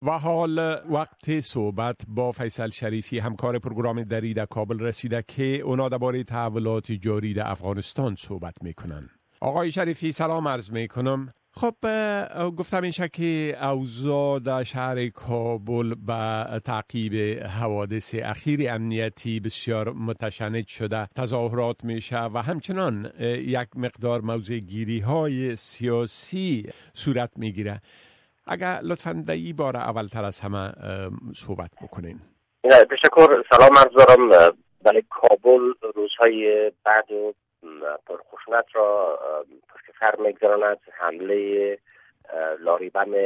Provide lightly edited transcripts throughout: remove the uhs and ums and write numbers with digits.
و حال وقت صحبت با فیصل شریفی همکار پروگرام دری در کابل رسیده که اونا درباره تحولات جاری در افغانستان صحبت میکنن. آقای شریفی سلام عرض میکنم. خب گفتم این که اوضاع در شهر کابل به تعقیب حوادث اخیر امنیتی بسیار متشنج شده، تظاهرات میشه و همچنان یک مقدار موضع گیری های سیاسی صورت میگیره. اگر لطفاً در این بار اولتر از همه صحبت بکنین. تشکر. سلام عرض دارم. بله، کابل روزهای بعد و پرخشونت را پشت سر میگذراند. حمله لاری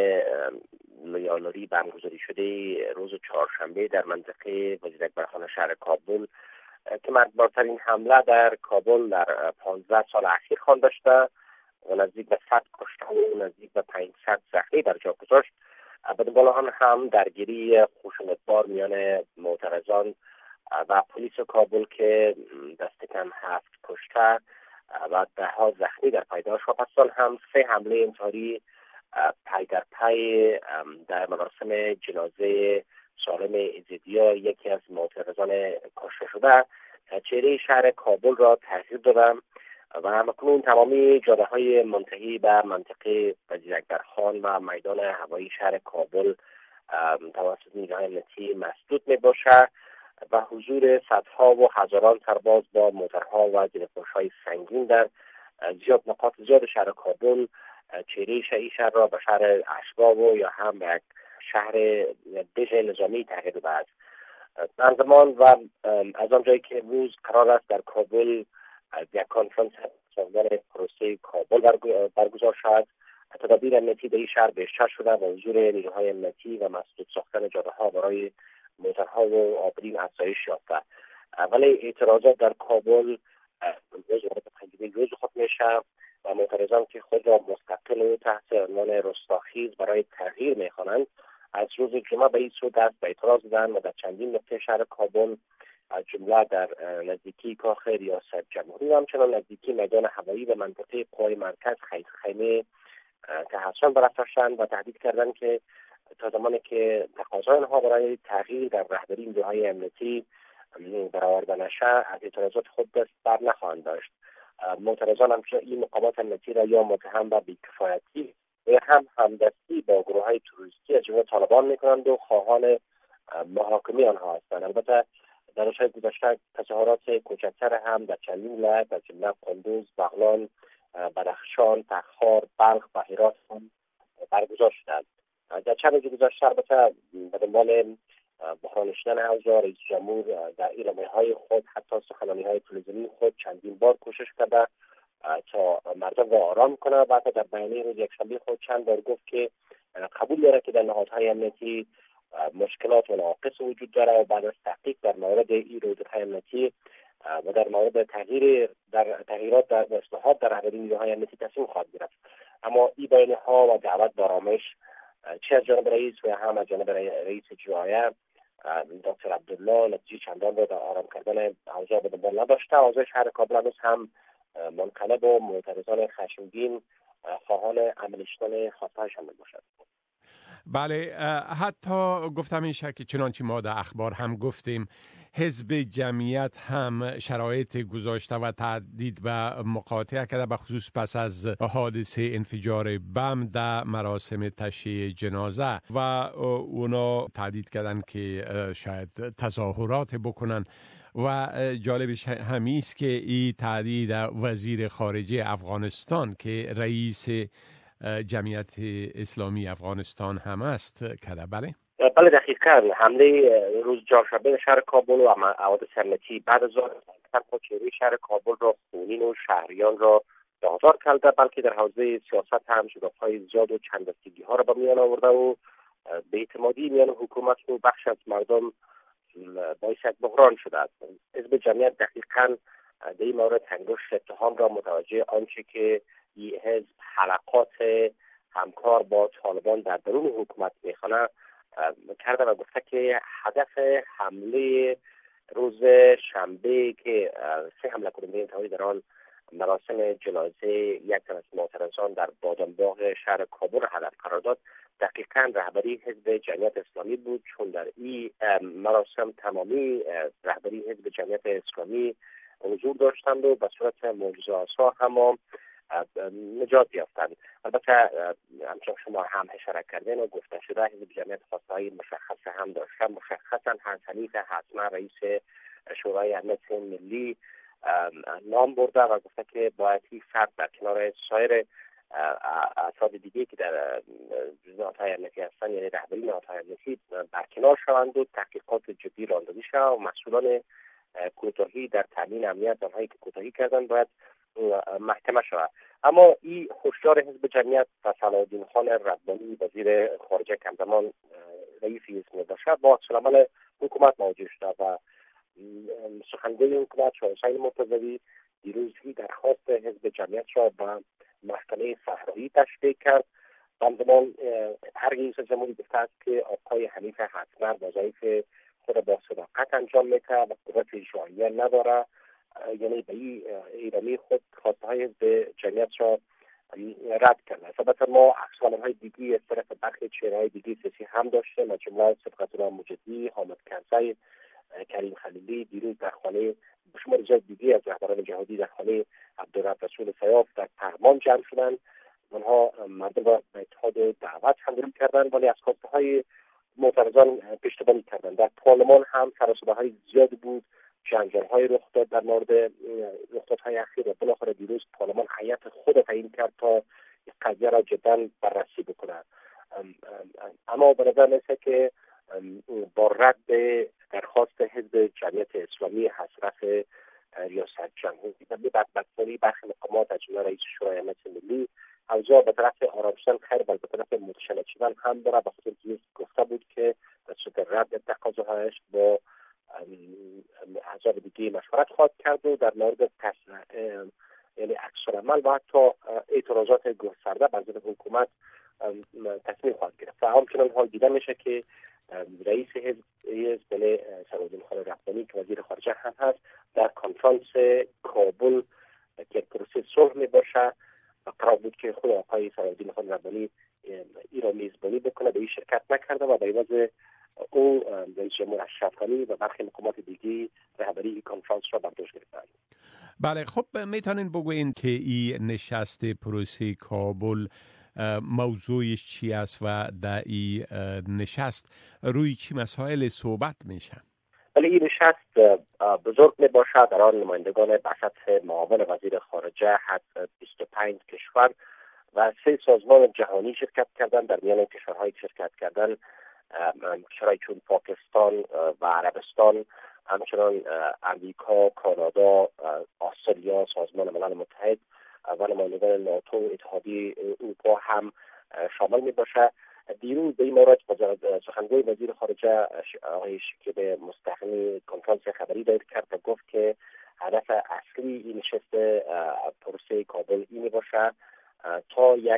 بمگذاری شده روز چهارشنبه در منطقه وزیر اکبرخان شهر کابل که مرگبارترین حمله در کابل در 15 سال اخیر خوانده شده و نزدیک به 100 کشته و نزدیک به 500 زخمی در جا گذاشت. به دنبال آن هم درگیری خشونتبار میان معترضان و پلیس کابل که دست کم 7 کشته و 10 زخمی در پی داشت و پس آن هم 3 حمله انتحاری پی در پی در مراسم جنازه سالم ایزدیا، یکی از معترضان کشته شده، چهره شهر کابل را تغییر دادم و همکنون تمامی جاده‌های منتهی به منطقه وزیر اکبرخان و میدان هوایی شهر کابل توسط نیروهای امنیتی مسدود میباشد و حضور صدها و هزاران سرباز با موترها و زیرپوش‌های سنگین در نقاط زیاد شهر کابل چهره شهر را به شهر اشباح و یا هم به شهر دژ نظامی تغییر داده است. در زمان و از آنجایی که روز قرار است در کابل یک کنفرانس سازمان پروسه کابل برگزار شد، تدابیر امنیتی در این شهر بیشتر شده و حضور نیروهای امنیتی و مسدود ساختن جاده‌ها برای موترها و آبرین افزایش یافته. ولی اعتراضات در کابل روز خود میشه و معترضان که خود را مستقل و تحت عنوان رستاخیز برای تغییر میخوانند از روز جمعه به این سو دست به اعتراض دادند و در چندین نقطه شهر کابل از جمله در نزدیکی کاخ ریاست جمهوری و همچنان نزدیکی میدان هوایی و منطقه قوای مرکز خیمه تحصن برافراشتند و تهدید کردند که تا زمانی که تقاضای آنها برای تغییر در رهبری نیروهای امنیتی برآورده نشه از اعتراضات خود دست بر نخواهند داشت. معترضان همچنین این مقامات امنیتی را یا متهم به بی‌کفایتی و هم همدستی با گروه‌های تروریستی از جمله طالبان میکنند و خواهان محاکمه آنها هستند. البته در روزهای گذشته تظاهرات کوچکتر هم در چندین ولایت از جمله قندوز، بغلان، بدخشان، تخار، بلخ و هرات برگزار شدند. در چند روز گذشته البته به دنبال بحران شدن اوضاع رئیس جمهور در اعلامیه‌های خود حتی سخنرانی‌های تلویزیونی خود چندین بار کوشش کرده تا مردم را آرام کنه و بعد در بیانیه روز یکشنبه خود چند بار گفت که قبول داره که در نهادهای امنیتی مشکلات و نواقص وجود داره و بعد از تحقیق در مورد این رویدادهای امنیتی و در مورد تغییرات در اصلاحات در رهبری نیروهای امنیتی تصمیم خواهد گرفت. اما این بیانیه‌ها و دعوت به آرامش چه از جانب رئیس و هم از جانب رئیس اجرایی دکتر عبدالله نتیجه چندان را در آرام کردن اوضاع به دنبال نداشته. اوضاع شهر کابل هنوز هم منقلب و معترضان خشمگین خواهان عملی شدن خواسته‌هایشان میباشد. بله، حتی گفتم این که چنانچه ما در اخبار هم گفتیم حزب جمعیت هم شرایط گذاشته و تهدید به مقاطعه کرده، به خصوص پس از حادثه انفجار بم در مراسم تشییع جنازه و اونا تهدید کردن که شاید تظاهرات بکنن و جالبش همیست که این تهدید وزیر خارجه افغانستان که رئیس جمعیت اسلامی افغانستان هم است کرده. بله دقیقاً. حمله روز چهارشنبه شهر کابل و حوادث امنیتی بعد از آن چهره شهر کابل را خونین و شهریان را داغدار کرده، بلکه در حوزه سیاست هم شگفت‌های زیاد و چند دستگی‌ها را به میان آورده و بی‌اعتمادی میان حکومت و بخش از مردم باعث یک بحران شده است. حزب جمعیت دقیقاً در این مورد انگشت اتهام را متوجه آنچه که این حزب حلقات همکار با طالبان در درون حکومت میخوانه کرده و گفته که هدف حمله روز شنبه که 3 حمله کننده انتحاری در آن مراسم جنازه یک تن از معترضان در بادامباغ شهر کابل هدف قرار داد، دقیقاً رهبری حزب جمعیت اسلامی بود، چون در این مراسم تمامی رهبری حزب جمعیت اسلامی حضور داشتند و به صورت معجزه‌آسا هم نجات یافتند. البته همچون شما هم اشاره کردین و گفته شده حزب جمعیت خواسته‌های مشخص هم داشته. مشخصاً حنیف حتما رئیس شورای امنیت ملی نام برده و گفته که باید این فرد در کنار سایر افراد دیگه که در نهادهای امنیتی هستند، یعنی رهبری نهادهای امنیتی، برکنار شوند و تحقیقات جدی راه اندازی شود و مسئولان کوتاهی در تامین امنیت آنهایی که کوتاهی کردند باید محکمه شود. اما این هشدار حزب جمعیت و صلاح‌الدین خان ربانی وزیر خارجه که همزمان رئیس حزب باشه با عکس‌العمل حکومت مواجه شده و سخنگوی حکومت شاه حسین مرتضوی دیروز درخواست حزب جمعیت را به محکمه صحرایی تشریح کرد. همزمان رئیس جمهوری گفته است که آقای حنیف حتما وظایف خود با صداقت انجام میده و قدرت اجرایی نداره، یعنی به این ایرانی خود خواسته های حزب جمعیت را رد کرده. البته ما عکس‌العمل‌های دیگی از طرف برخی چهره‌های دیگی سیاسی هم داشتیم، از جمله صدقت‌الله مجدی، حامد کرزی، کریم خلیلی دیروز در خانه به شمار زیاد دیگی از رهبران جهادی در خانه عبدالرب رسول سیاف در پغمان جمع شدند. آنها مردم را به اتحاد دعوت حمل کردند، ولی از خواسته های معترضان پشتیبانی کردند. در پارلمان هم سر و صداهای زیاد بود، جنجال‌های رخ داد در مورد رخدادهای اخیر و بالاخره دیروز پارلمان هیئت خود تعیین کرد تا قضیه را جدا بررسی بکنه. اما به نظر می‌رسد که با رد درخواست حزب جمعیت اسلامی حضرت ریاست جمهوری و بدبختانه برخی مقامات از جمله رئیس شورای امنیت ملی، اوضاع به طرف آرام شدن خیر بل به طرف متشنج شدن هم داره. به خاطر دیروز گفته بود که به صورت رد تقاضاهایش با احزاب دیگه مشورت خواهد کرد و در مورد یعنی عکس‌العمل و حتی اعتراضات گسترده بر ضد حکومت تصمیم خواهد گرفت. و همچنان حال دیده میشه که رئیس حزب صلاح‌الدین خان ربانی که وزیر خارجه هم هست در کنفرانس کابل که پروسه صلح می باشه و قرار بود که خود آقای صلاح‌الدین خان ربانی این را میزبانی بکنه، به این شرکت نکرده و به عوض او رئیس جمهور اشرف غنی و برخی مقامات دیگه رهبری کنفرانس را بر دوش گرفتند. بله، خب میتونین بگوین که این نشست پروسه کابل موضوعش چی است و در این نشست روی چی مسائل صحبت میشه؟ ولی این نشست بزرگ می باشد. در آن نمایندگان به سطح معاون وزیر خارجه 25 کشور و 3 سازمان جهانی شرکت کردند. در میان کشورهایی که شرکت کردند کشورهایی چون پاکستان و عربستان، همچنان امریکا، کانادا، استرالیا، سازمان ملل متحد و نمایندگان ناتو، اتحادیه اروپا هم شامل می باشه. دیروز به این مورد سخنگوی وزیر خارجه آقای شکیب مستغنی کنفرانس خبری دایر کرد و گفت که هدف اصلی این نشست پروسه کابل این باشه تا یک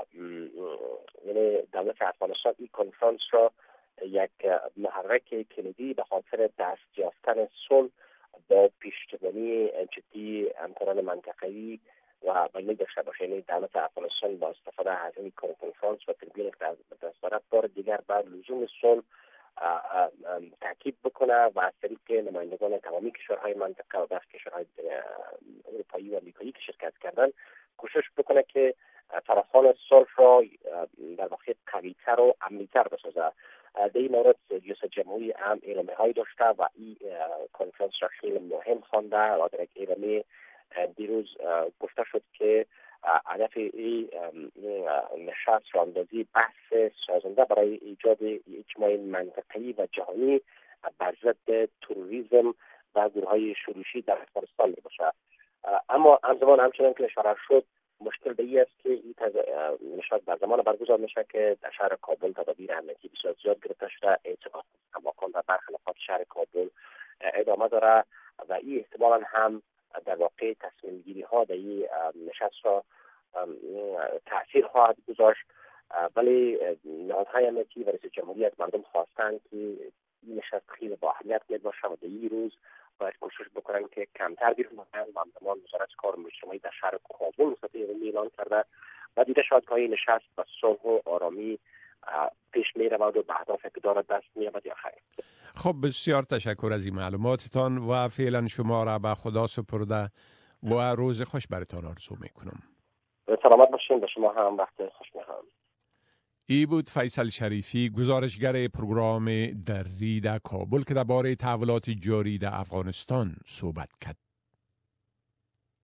یعنی دولت افغانستان این کنفرانس را یک محرک کلیدی به خاطر دست یافتن صلح با پیش‌قدمی جدی همکاران منطقه‌ای و بینی داشته باشه. یعنی دولت افغانستان با استفاده از این کنفرانس و تدبیر دستورات بار دیگر بر لزوم صلح تاکید بکنه و از طریق نمایندگان تمامی کشورهای منطقه و برخی کشورهای اروپایی و آمریکایی که شرکت کردن کوشش بکنه که طرفان صلح را در واقع قوی‌تر و امنی‌تر بسازه. در این مورد ریاست جمهوری هم اعلامیه‌هایی داشته و این کنفرانس را خیلی مهم خوانده و در یک اعلامیه دیروز گفته شد که هدف این نشست راهاندازی بحث سازنده برای ایجاد اجماع منطقه‌ای و جهانی بر ضد تروریسم و گروه‌های شورشی در افغانستان میباشد. اما همزمان همچنان که اشاره شد مشکل به این است که این نشست در زمان برگزار میشه که در شهر کابل تدابیر امنیتی بسیار زیاد گرفته شده، اعتقاد کماکان در برخی نقاط شهر کابل ادامه داره و این احتمالاً هم در واقع تصمیم گیری ها در این نشست را تأثیر خواهد گذاشت. ولی نهادهای امنیتی و رئیس جمهوری از مردم خواستند که این نشست خیلی با اهمیت باشه و در این روز باید کوشش بکنن که کمتر بیرون باشن و همزمان وزارت کار اجتماعی در های نشست و صلح و آرامی پیش می رود و به اهدافی که دارد دست می یابد یا خیر. خب بسیار تشکر از این معلوماتتان و فعلا شما را به خدا سپرده و روز خوش برتان آرزو میکنم. سلامت باشین. به شما هم وقت خوش میخوام. ای بود فیصل شریفی، گزارشگر پروگرام در رید کابل که درباره تحولات جاری در افغانستان صحبت کرد.